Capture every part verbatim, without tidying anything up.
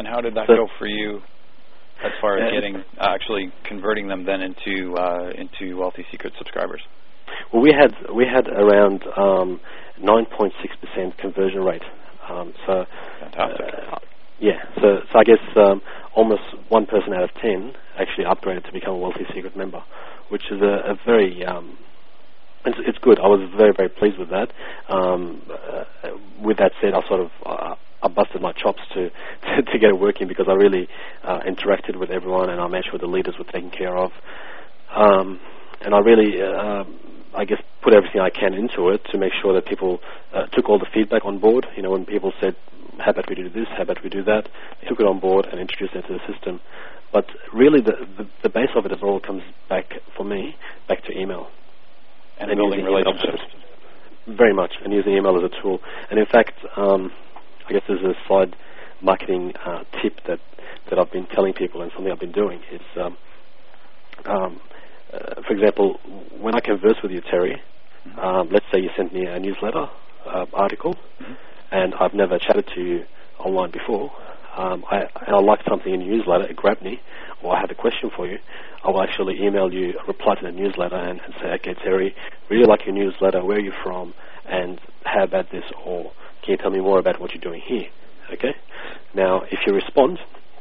how did that so, go for you as far as getting, uh, actually converting them then into uh, into Wealthy Secret subscribers? Well, we had we had around um, nine point six percent conversion rate. Um, so, Fantastic. Uh, yeah, so, so I guess um, almost one person out of ten actually upgraded to become a Wealthy Secret member, which is a, a very, um, it's, it's good. I was very, very pleased with that. Um, uh, with that said, I sort of, uh, I busted my chops to, to, to get it working because I really uh, interacted with everyone and I made sure the leaders were taken care of. Um, and I really, uh, I guess, put everything I can into it to make sure that people uh, took all the feedback on board. You know, when people said, how about we do this, how about we do that, they took it on board and introduced it to the system. But really the, the, the base of it is all comes back, for me, back to email. And, and building relationships. Very much, and using email as a tool. And in fact, um, I guess there's a side marketing uh, tip that, that I've been telling people and something I've been doing is, um, um, uh, for example, when I converse with you, Terry, mm-hmm. um, let's say you sent me a newsletter uh, article, mm-hmm. and I've never chatted to you online before, um, I, and I like something in your newsletter, it grabbed me, or I have a question for you, I will actually email you a reply to the newsletter and, and say, okay, Terry, really like your newsletter, where are you from, and how about this, or can you tell me more about what you're doing here, okay? Now, if you respond,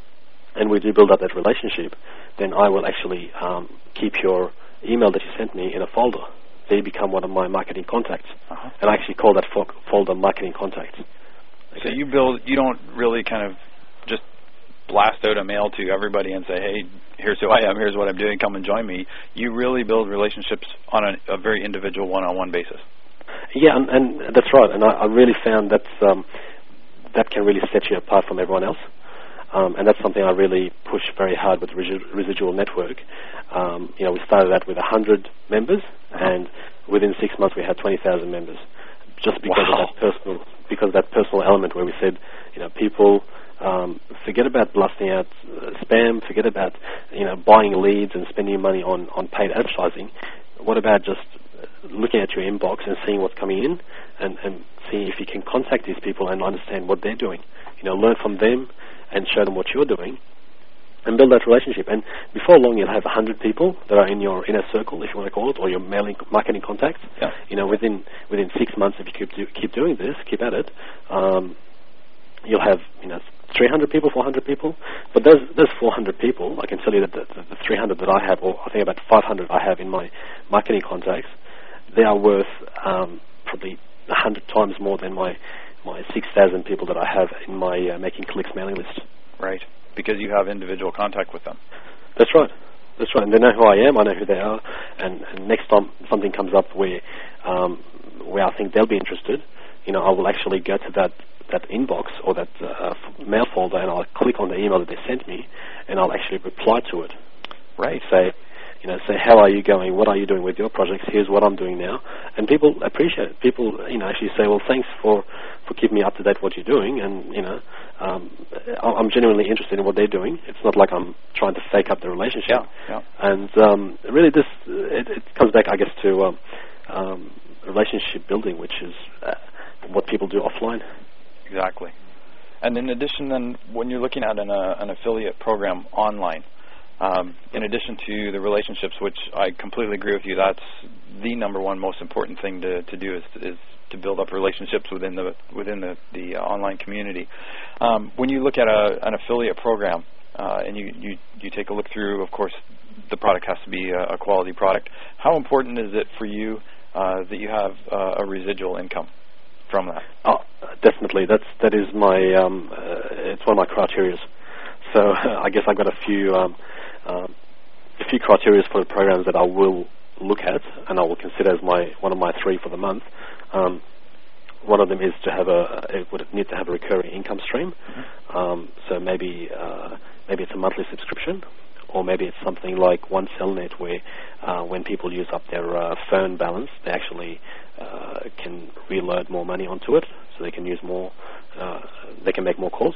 and we do build up that relationship, then I will actually um, keep your email that you sent me in a folder. They become one of my marketing contacts, uh-huh. and I actually call that fo- folder marketing contacts. Okay? So you build, you don't really kind of just blast out a mail to everybody and say, hey, here's who I am, here's what I'm doing, come and join me. You really build relationships on a, a very individual one-on-one basis. Yeah, and, and that's right, and I, I really found that um, that can really set you apart from everyone else. Um, and that's something I really push very hard with Resi- Residual Network. Um, you know, we started out with one hundred members, uh-huh. and within six months we had twenty thousand members, just because wow. of that personal, because of that personal element where we said, you know, people um, forget about blasting out uh, spam, forget about you know buying leads and spending money on, on paid advertising. What about just looking at your inbox and seeing what's coming in, and, and seeing if you can contact these people and understand what they're doing. You know, learn from them and show them what you're doing, and build that relationship. And before long, you'll have one hundred people that are in your inner circle, if you want to call it, or your mailing marketing contacts. Yeah. You know, within within six months, if you keep do, keep doing this, keep at it, um, you'll have you know three hundred people, four hundred people. But those those four hundred people, I can tell you that the, the, the three hundred that I have, or I think about five hundred I have in my marketing contacts, they are worth um, probably one hundred times more than my my six thousand people that I have in my uh, Making Clicks mailing list. Right, because you have individual contact with them. That's right. That's right. And they know who I am, I know who they are, and, and next time something comes up where um, where I think they'll be interested, you know, I will actually go to that, that inbox or that uh, mail folder, and I'll click on the email that they sent me, and I'll actually reply to it. Right. Say, you know, say, how are you going? What are you doing with your projects? Here's what I'm doing now. And people appreciate it. People, you know, actually say, well, thanks for, for keeping me up to date what you're doing. And, you know, um, I'm genuinely interested in what they're doing. It's not like I'm trying to fake up the relationship. Yeah, yeah. And um, really this, it, it comes back, I guess, to um, um, relationship building, which is uh, what people do offline. Exactly. And in addition, then, when you're looking at an, uh, an affiliate program online, Um, in addition to the relationships, which I completely agree with you, that's the number one most important thing to, to do is, is to build up relationships within the within the, the uh, online community. Um, when you look at a, an affiliate program uh, and you, you, you take a look through, of course, the product has to be a, a quality product. How important is it for you uh, that you have uh, a residual income from that? Oh, definitely. That's that is my um, uh, it's one of my criteria. So uh, I guess I've got a few. Um, Um, a few criteria for the programs that I will look at and I will consider as my one of my three for the month. Um, one of them is to have a it would need to have a recurring income stream. Mm-hmm. Um, so maybe uh, maybe it's a monthly subscription, or maybe it's something like One Cellnet, where uh, when people use up their uh, phone balance, they actually uh, can reload more money onto it, so they can use more. Uh, they can make more calls.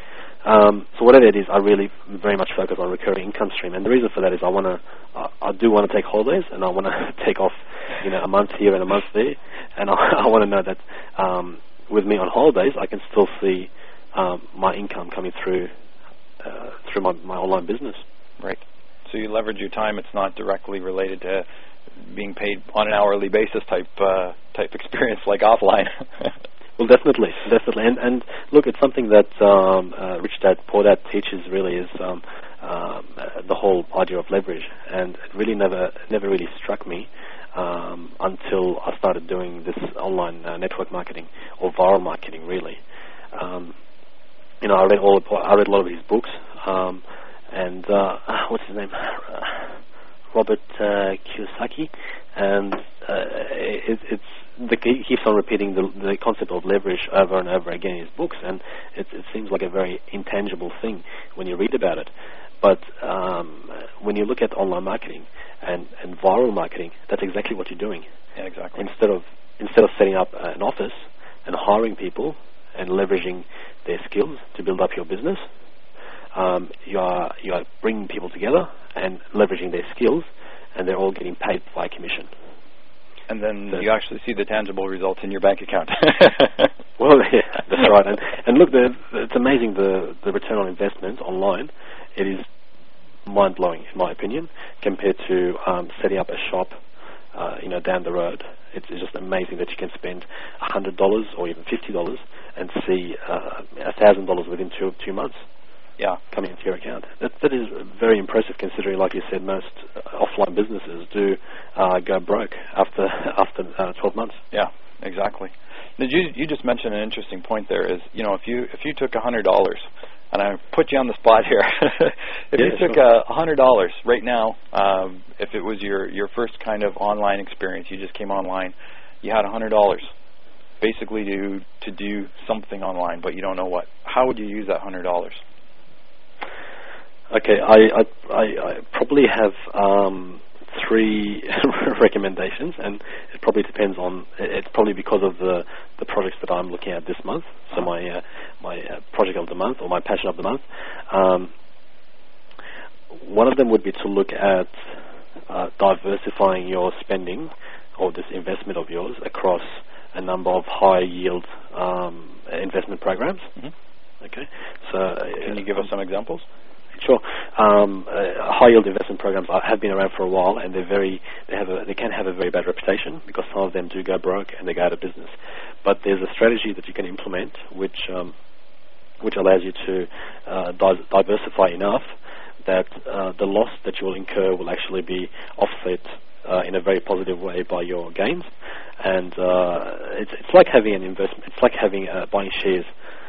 Um, so whatever it is, I really very much focus on recurring income stream, and the reason for that is I want to, uh, I do want to take holidays, and I want to take off, you know, a month here and a month there, and I, I want to know that um, with me on holidays, I can still see um, my income coming through uh, through my, my online business. Right. So you leverage your time. It's not directly related to being paid on an hourly basis type uh, type experience like offline. Well, definitely, definitely. And, and look, it's something that um, uh, Rich Dad Poor Dad teaches really is um, um, uh, the whole idea of leverage. And it really never never really struck me um, until I started doing this online uh, network marketing or viral marketing, really. Um, you know, I read all I read a lot of his books, um, and uh, what's his name, uh, Robert uh, Kiyosaki, and uh, it, it's the, he keeps on repeating the, the concept of leverage over and over again in his books, and it, it seems like a very intangible thing when you read about it. But um, when you look at online marketing and, and viral marketing, that's exactly what you're doing. Yeah, exactly. Instead of instead of setting up an office and hiring people and leveraging their skills to build up your business, um, you are you are bringing people together and leveraging their skills, and they're all getting paid by commission. And then so you actually see the tangible results in your bank account. Well, yeah, that's right. And, and look, the, it's amazing the the return on investment online. It is mind-blowing, in my opinion, compared to um, setting up a shop, uh, you know, down the road. It's, it's just amazing that you can spend a hundred dollars or even fifty dollars and see uh, a thousand dollars within two two months. Yeah, coming into your account. That that is very impressive, considering, like you said, most uh, offline businesses do uh, go broke after after uh, twelve months. Yeah, exactly. Now, you you just mentioned an interesting point there. Is you know if you if you took a hundred dollars, and I put you on the spot here, if yeah, you took sure. a hundred dollars right now, um, if it was your your first kind of online experience, you just came online, you had a hundred dollars, basically to to do something online, but you don't know what. How would you use that hundred dollars? Okay, I, I, I, I probably have um, three recommendations, and it probably depends on. It's probably because of the, the projects that I'm looking at this month. So my uh, my uh, project of the month or my passion of the month. Um, one of them would be to look at uh, diversifying your spending or this investment of yours across a number of high yield um, investment programs. Mm-hmm. Okay, so uh, can you give us some examples? Sure. Um, uh, high yield investment programs are, have been around for a while, and they're very they have a, they can have a very bad reputation because some of them do go broke and they go out of business. But there's a strategy that you can implement which um, which allows you to uh, di- diversify enough that uh, the loss that you will incur will actually be offset uh, in a very positive way by your gains. And uh, it's it's like having an investment. It's like having uh, buying shares,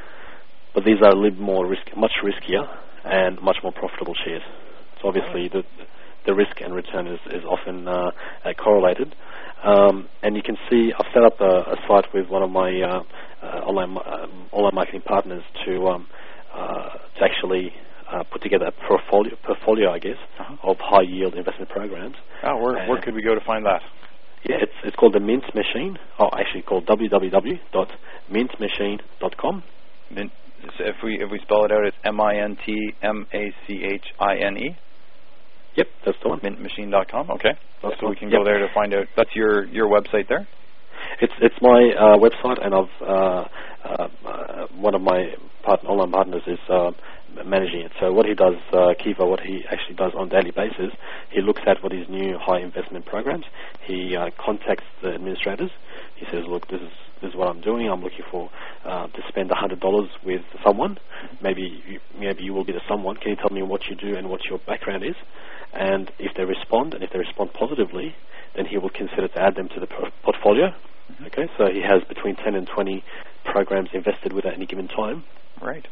but these are a little more risk, much riskier, and much more profitable shares. So obviously the the risk and return is, is often uh, uh, correlated. Um, and you can see I've set up a, a site with one of my uh, uh, online um, online marketing partners to um, uh, to actually uh, put together a portfolio, portfolio I guess, uh-huh. of high yield investment programs. Oh, where and where could we go to find that? Yeah, it's it's called the Mint Machine. Oh, actually called w w w dot mint machine dot com. Mint. So if we if we spell it out, it's M I N T M A C H I N E. Yep, that's the one. mint machine dot com. Okay, that's so we can yep. go there to find out. That's your your website there. It's it's my uh, website, and I've uh, uh, uh, one of my part- online partners is uh, managing it. So what he does, uh, Kiva, what he actually does on a daily basis, he looks at what his new high investment programs. He uh, contacts the administrators. He says, "Look, this is this is what I'm doing. I'm looking for uh, to spend a hundred dollars with someone. Maybe you, maybe you will be the someone. Can you tell me what you do and what your background is?" And if they respond, and if they respond positively, then he will consider to add them to the por- portfolio. Okay, so he has between ten and twenty programs invested with at any given time. Right.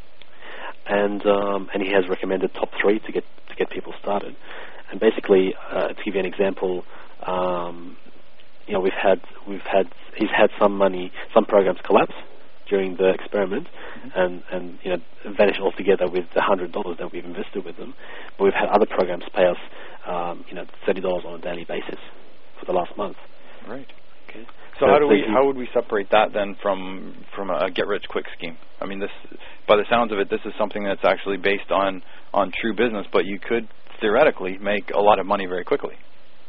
And um, and he has recommended top three to get to get people started. And basically, uh, to give you an example, um, you know, we've had we've had he's had some money, some programs collapse during the experiment, mm-hmm. and and you know vanish altogether with the hundred dollars that we've invested with them. But we've had other programs pay us, um, you know, thirty dollars on a daily basis for the last month. Right. Okay. So, so how do we how would we separate that then from from a get rich quick scheme? I mean, this by the sounds of it, this is something that's actually based on on true business, but you could theoretically make a lot of money very quickly.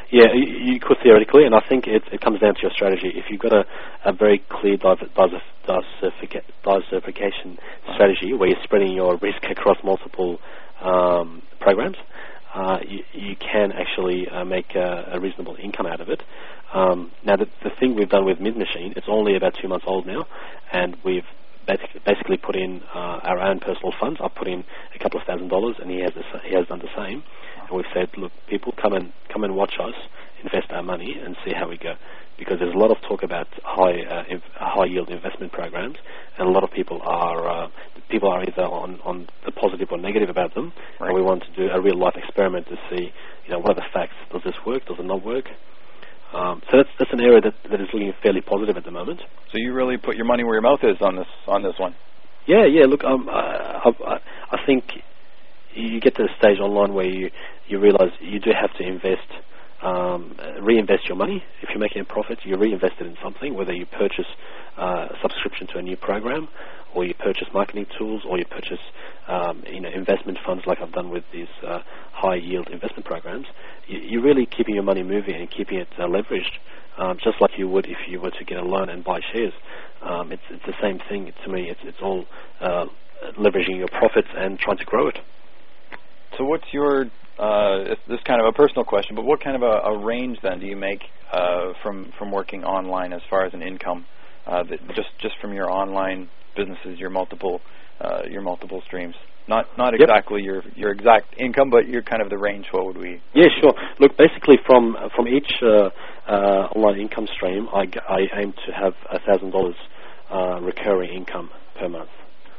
Yeah, you, you could theoretically, and I think it, it comes down to your strategy. If you've got a, a very clear diver, diversific, diversification strategy where you're spreading your risk across multiple um, programs, uh, you, you can actually uh, make a, a reasonable income out of it. Um, now, the, the thing we've done with Mint Machine, it's only about two months old now, and we've basically put in uh, our own personal funds. I've put in a couple of thousand dollars, and he has the, he has done the same. And we've said, look, people, come and come and watch us invest our money and see how we go, because there's a lot of talk about high uh, inv- high yield investment programs, and a lot of people are uh, people are either on, on the positive or negative about them. Right. And we want to do a real life experiment to see, you know, what are the facts? Does this work? Does it not work? Um, so that's that's an area that, that is looking fairly positive at the moment. So you really put your money where your mouth is on this on this one. Yeah, yeah. Look, um, I, I, I think you get to the stage online where you you realise you do have to invest, um, reinvest your money. If you're making a profit, you reinvest it in something. Whether you purchase uh, a subscription to a new program, or you purchase marketing tools, or you purchase um, you know investment funds like I've done with these uh, high yield investment programs. You're really keeping your money moving and keeping it uh, leveraged, um, just like you would if you were to get a loan and buy shares. Um, it's, it's the same thing to me. It's, it's all uh, leveraging your profits and trying to grow it. So what's your, uh, this is kind of a personal question, but what kind of a, a range then do you make uh, from, from working online as far as an income, uh, that just, just from your online businesses, your multiple, uh, your multiple streams? Not not exactly yep. your your exact income, but your kind of the range. What would we? Yeah, sure. Look, basically from from each uh, uh, online income stream, I, I aim to have a thousand dollars recurring income per month.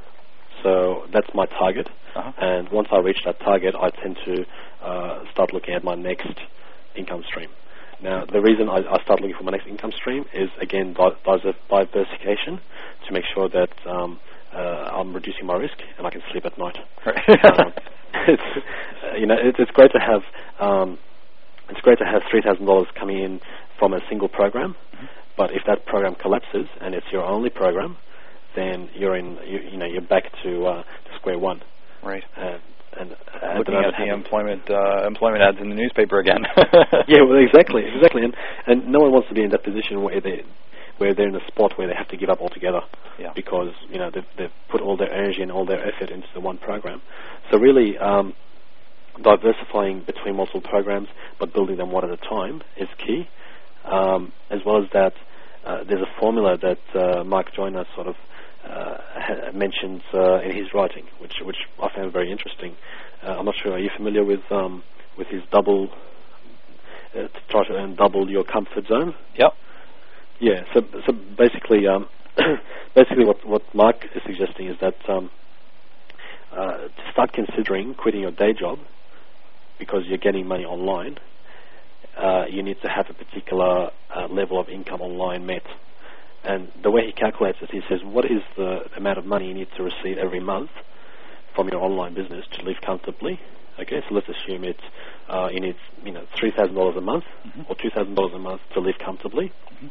So that's my target. Uh-huh. And once I reach that target, I tend to uh, start looking at my next income stream. Now, the reason I, I start looking for my next income stream is, again, diversification, to make sure that um, Uh, I'm reducing my risk and I can sleep at night. Right. um, it's uh, you know it, it's great to have um, it's great to have three thousand dollars coming in from a single program, mm-hmm. but if that program collapses and it's your only program, then you're in you, you know you're back to, uh, to square one. Right. And, and looking at the employment uh, employment ads in the newspaper again. Yeah, well, exactly, exactly, and and no one wants to be in that position where they. where they're in a spot where they have to give up altogether, yeah. because you know they've, they've put all their energy and all their effort into the one program. So really, um, diversifying between multiple programs but building them one at a time is key. Um, as well as that, uh, there's a formula that uh, Mark Joyner sort of uh, ha- mentions uh, in his writing, which which I found very interesting. Uh, I'm not sure. Are you familiar with um, with his double uh, to try to earn double your comfort zone? Yep. Yeah, so so basically, um, basically what what Mark is suggesting is that um, uh, to start considering quitting your day job because you're getting money online, uh, you need to have a particular uh, level of income online met. And the way he calculates it, he says, what is the amount of money you need to receive every month from your online business to live comfortably? Okay, so let's assume it's uh, you need you know three thousand dollars a month mm-hmm. or two thousand dollars a month to live comfortably. Mm-hmm.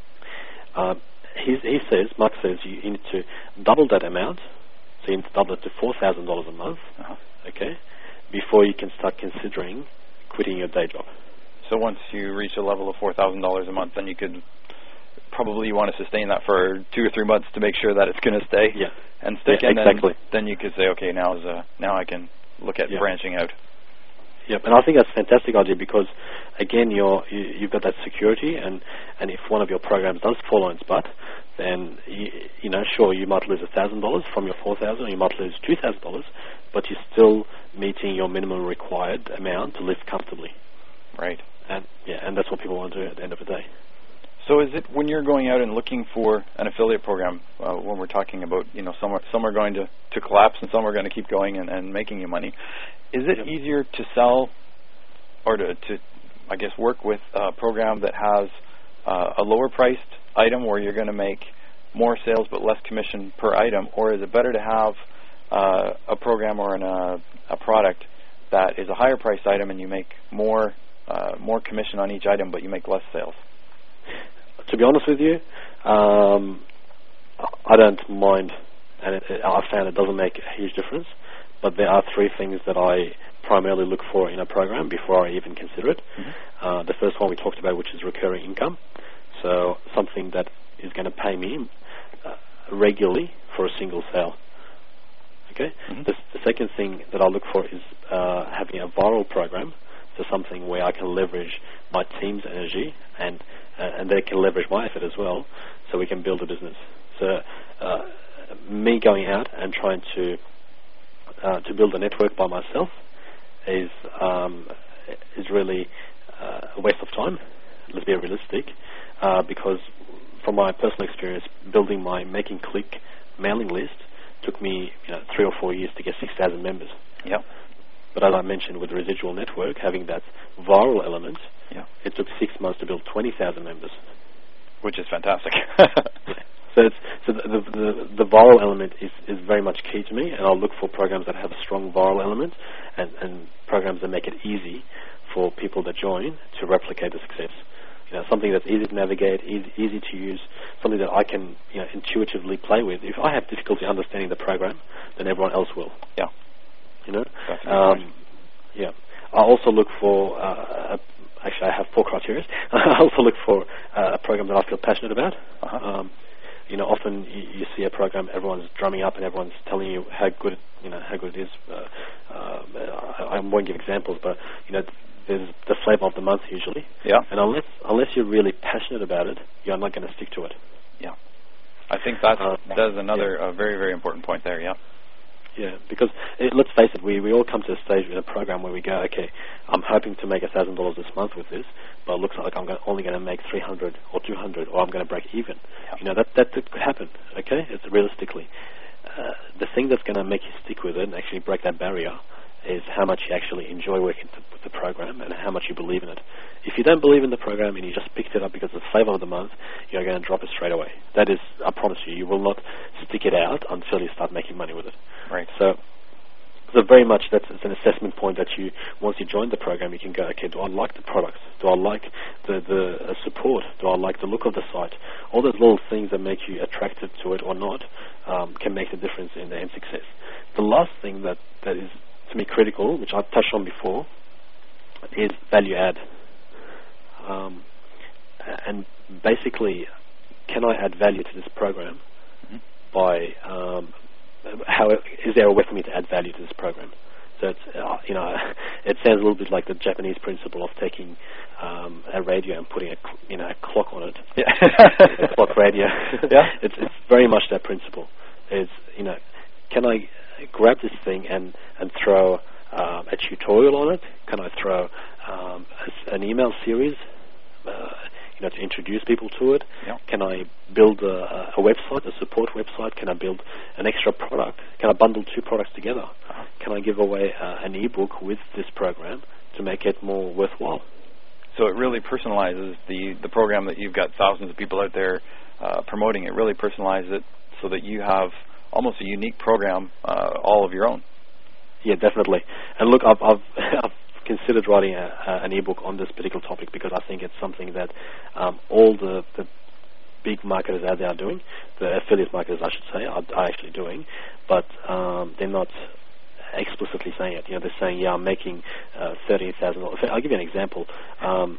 Uh, he, he says, Mark says, you, you need to double that amount, so you need to double it to four thousand dollars a month, uh-huh. okay, before you can start considering quitting your day job. So once you reach a level of four thousand dollars a month, then you could probably want to sustain that for two or three months to make sure that it's going to stay yeah. and stick, yeah, and exactly. then, then you could say, okay, now is uh, now I can look at yeah. branching out. Yep, and I think that's a fantastic idea because, again, you're, you, you've got that security, and, and if one of your programs does fall on its butt, then, you, you know, sure, you might lose one thousand dollars from your four thousand dollars, or you might lose two thousand dollars, but you're still meeting your minimum required amount to live comfortably. Right. And, yeah, and that's what people want to do at the end of the day. So is it when you're going out and looking for an affiliate program, uh, when we're talking about, you know, some are, some are going to, to collapse and some are going to keep going and, and making you money, is it yep. easier to sell or to, to, I guess, work with a program that has uh, a lower priced item where you're going to make more sales but less commission per item, or is it better to have uh, a program or an, uh, a product that is a higher priced item and you make more uh, more commission on each item but you make less sales? To be honest with you, um, I don't mind, and it, it, I found it doesn't make a huge difference, but there are three things that I primarily look for in a program before I even consider it. Mm-hmm. Uh, the first one we talked about, which is recurring income. So something that is going to pay me uh, regularly for a single sale. Okay. Mm-hmm. The, the second thing that I look for is uh, having a viral program. So something where I can leverage my team's energy and uh, and they can leverage my effort as well, so we can build a business. So uh, me going out and trying to uh, to build a network by myself is um, is really uh, a waste of time. Let's be realistic, uh, because from my personal experience, building my Making Click mailing list took me you know, three or four years to get six thousand members. Yep. But as I mentioned, with the Residual Network, having that viral element, yeah. it took six months to build twenty thousand members. Which is fantastic. So, it's, so the, the, the, the viral element is, is very much key to me, and I'll look for programs that have a strong viral element and, and programs that make it easy for people that join to replicate the success. You know, something that's easy to navigate, easy, easy to use, something that I can you know, intuitively play with. If I have difficulty understanding the program, then everyone else will. Yeah. You know, um, yeah. I also look for. Uh, actually, I have four criteria. I also look for uh, a program that I feel passionate about. Uh-huh. Um, you know, often you, you see a program, everyone's drumming up and everyone's telling you how good, you know, how good it is. Uh, uh, I, I won't give examples, but you know, there's the flavour of the month usually. Yeah. And unless unless you're really passionate about it, you're not going to stick to it. Yeah. I think that's uh, that's another yeah. uh, very very important point there. Yeah. Yeah, because it, let's face it, we, we all come to a stage in a program where we go, okay, I'm hoping to make a thousand dollars this month with this, but it looks like I'm gonna, only going to make three hundred or two hundred, or I'm going to break even. Yeah. You know, that, that that could happen. Okay, it's realistically. Uh, the thing that's going to make you stick with it and actually break that barrier is how much you actually enjoy working th- with the program and how much you believe in it. If you don't believe in the program and you just picked it up because of the flavour of the month, you're going to drop it straight away. That is, I promise you, you will not stick it out until you start making money with it. Right. So, so very much that's it's an assessment point that you, once you join the program, you can go, okay, do I like the products? Do I like the, the uh, support? Do I like the look of the site? All those little things that make you attracted to it or not um, can make the difference in the end success. The last thing that, that is, to me, critical, which I've touched on before, is value add. Um, and basically, can I add value to this program mm-hmm. by um, how is there a way for me to add value to this program? So it's uh, you know it sounds a little bit like the Japanese principle of taking um, a radio and putting a you know a clock on it. Yeah. A clock radio. Yeah. It's it's very much that principle. It's you know can I grab this thing and and throw um, a tutorial on it? Can I throw um, a, an email series? Uh, you know, to introduce people to it. Yeah. Can I build a, a website, a support website? Can I build an extra product? Can I bundle two products together? Uh-huh. Can I give away uh, an ebook with this program to make it more worthwhile? So it really personalizes the, the program that you've got thousands of people out there uh, promoting. It really personalizes it so that you have almost a unique program uh, all of your own. Yeah, definitely. And look, I've, I've, I've considered writing a, a, an ebook on this particular topic because I think it's something that um, all the, the big marketers out there are doing, the affiliate marketers, I should say, are, are actually doing, but um, they're not explicitly saying it. You know, they're saying, yeah, I'm making uh, thirty thousand dollars. I'll give you an example. Um,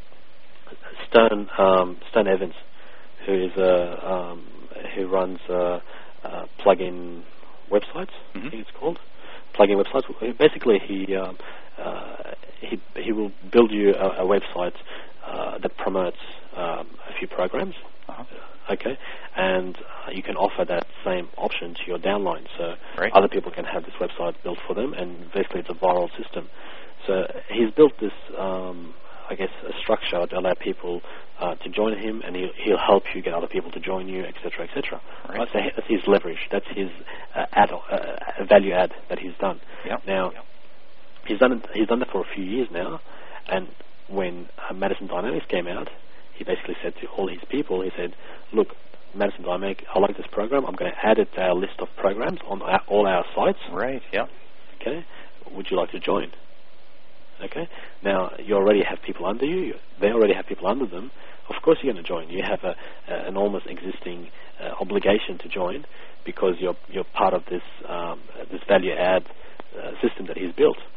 Stone um, Stone Evans, who is a um, who runs uh, uh, plugin websites, mm-hmm. I think it's called plugin websites. Basically, he um, uh, he he will build you a, a website uh, that promotes um, a few programs. Uh-huh. Okay, and uh, you can offer that same option to your downline, so right. other people can have this website built for them, and basically it's a viral system. So he's built this, um, I guess, a structure to allow people uh, to join him, and he'll, he'll help you get other people to join you, et cetera, et cetera. Right. Right? So that's his leverage. That's his uh, add, uh, value add that he's done. Yep. Now, yep. he's done it, he's done that for a few years now, and when uh, Madison Dynamics came out, he basically said to all his people, he said, look, Madison Dynamics, I like this program. I'm going to add it to our list of programs on our, all our sites. Right, yeah. Okay. Would you like to join? Okay. Now, you already have people under you. They already have people under them. Of course you're going to join. You have a, a, an almost existing uh, obligation to join because you're you're part of this um, this value add uh, system that he's built.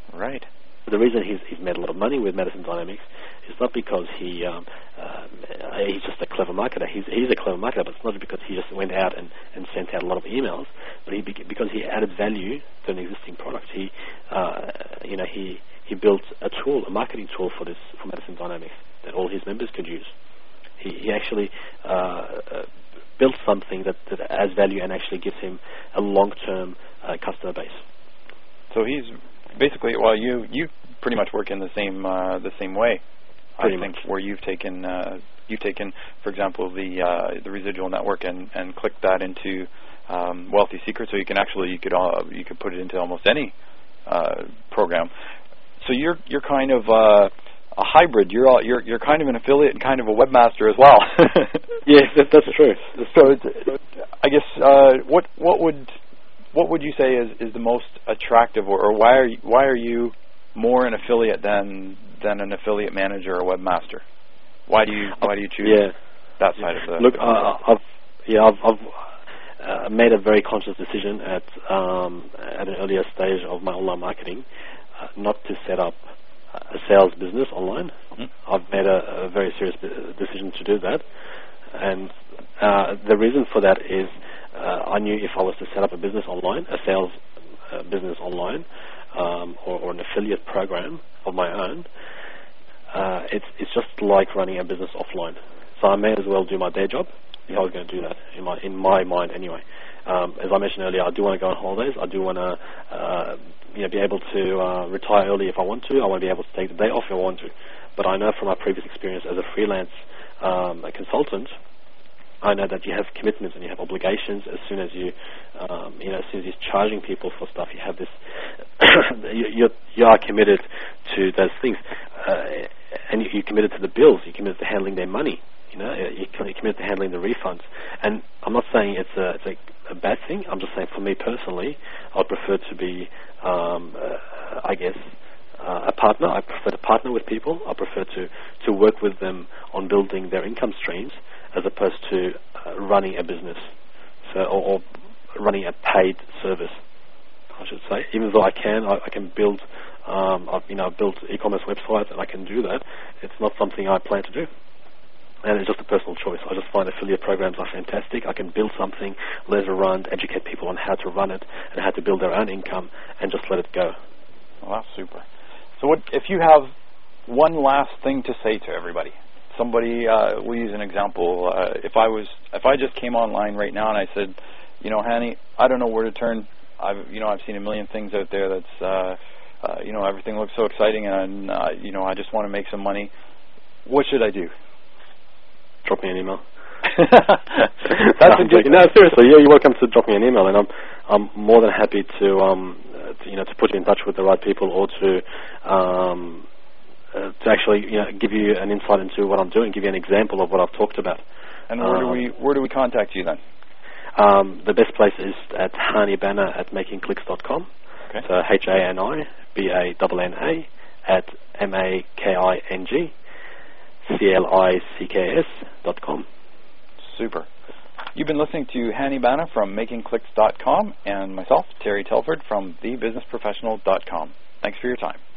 Right. The reason he's, he's made a lot of money with Medicine Dynamics is not because he um, uh, he's just a clever marketer. He's he's a clever marketer, but it's not because he just went out and, and sent out a lot of emails. But he because he added value to an existing product. He uh, you know he he built a tool, a marketing tool for this for Medicine Dynamics that all his members could use. He he actually uh, uh, built something that, that adds value and actually gives him a long-term uh, customer base. So he's basically, well, you you pretty much work in the same uh, the same way. Pretty I think much. where you've taken uh, you've taken, for example, the uh, the residual network and, and clicked that into um, Wealthy Secrets, so you can actually you could uh, you could put it into almost any uh, program. So you're you're kind of uh, a hybrid. You're all, you're you're kind of an affiliate and kind of a webmaster as well. Yes, that, that's true. That's so it's, I guess uh, what what would what would you say is, is the most attractive, or, or why are you, why are you more an affiliate than than an affiliate manager or webmaster? Why do you why do you choose yeah. that side of the? Look, uh, I've yeah I've, I've uh, made a very conscious decision at um, at an earlier stage of my online marketing uh, not to set up a sales business online. Mm-hmm. I've made a, a very serious decision to do that, and uh, the reason for that is uh, I knew if I was to set up a business online, a sales uh, business online, um, or, or an affiliate program of my own, uh, it's it's just like running a business offline. So I may as well do my day job if I was going to do that in my in my mind anyway. Um, as I mentioned earlier, I do want to go on holidays. I do want to uh, you know, be able to uh, retire early if I want to. I want to be able to take the day off if I want to. But I know from my previous experience as a freelance um, a consultant, I know that you have commitments and you have obligations. As soon as you, um, you know, as soon as you're charging people for stuff, you have this. you, you're, you are committed to those things, uh, and you, you're committed to the bills. You're committed to handling their money. You know, you're committed to handling the refunds. And I'm not saying it's a, it's a, a bad thing. I'm just saying for me personally, I'd prefer to be, um, uh, I guess, uh, a partner. I prefer to partner with people. I prefer to, to work with them on building their income streams as opposed to uh, running a business, so or, or running a paid service, I should say. Even though I can, I, I can build, um, I've, you know, I've built e-commerce websites and I can do that. It's not something I plan to do. And it's just a personal choice. I just find affiliate programs are fantastic. I can build something, let it run, educate people on how to run it and how to build their own income, and just let it go. Well, that's super. So what, if you have one last thing to say to everybody, somebody, uh, we'll use an example. Uh, if I was, if I just came online right now and I said, you know, Hani, I don't know where to turn. I've, you know, I've seen a million things out there that's, uh, uh, you know, everything looks so exciting, and uh, you know, I just want to make some money. What should I do? Drop me an email. That's no, a good. No, seriously, yeah, you're welcome to drop me an email, and I'm I'm more than happy to um uh, to, you know to put you in touch with the right people, or to um uh, to actually you know give you an insight into what I'm doing, give you an example of what I've talked about. And where um, do we where do we contact you then? Um, the best place is at Hani Banner at making clicks dot com. Okay. So H A N I B A N N A at M A K I N G C L I C K S dot com. Super. You've been listening to Hani Banna from making clicks dot com and myself, Terry Telford, from the business professional dot com. Thanks for your time.